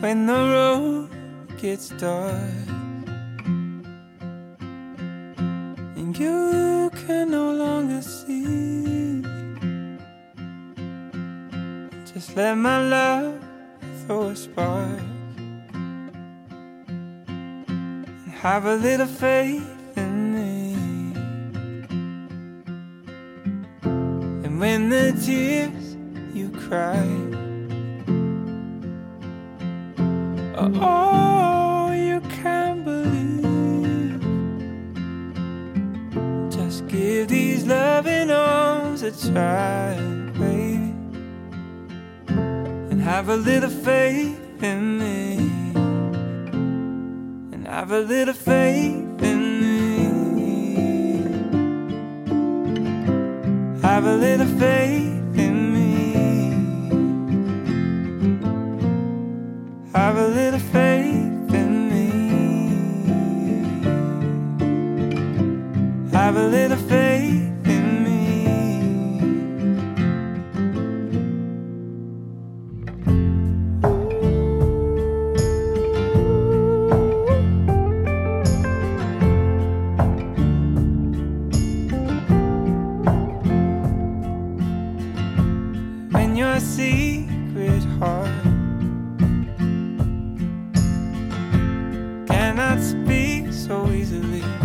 when the road gets dark and you can no longer see. Just let my love throw a spark and have a little faith in me. And when the tears you cry are all you can believe, just give these loving arms a try, baby, and have a little faith in me, and have a little faith in me. Have a little faith in me. Have a little faith in me. Have a little faith in me. When your secret heart cannot speak so easily,